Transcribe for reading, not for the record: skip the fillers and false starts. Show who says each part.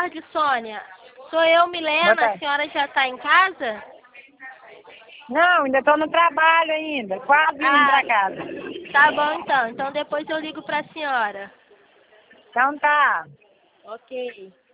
Speaker 1: tarde, Sônia. Sou eu, Milena.
Speaker 2: Boa
Speaker 1: A senhora já está em casa?
Speaker 2: Não, ainda estou no trabalho ainda, quase indo para casa.
Speaker 1: Tá bom, então. Então depois eu ligo para a senhora.
Speaker 2: Então tá.
Speaker 1: Ok.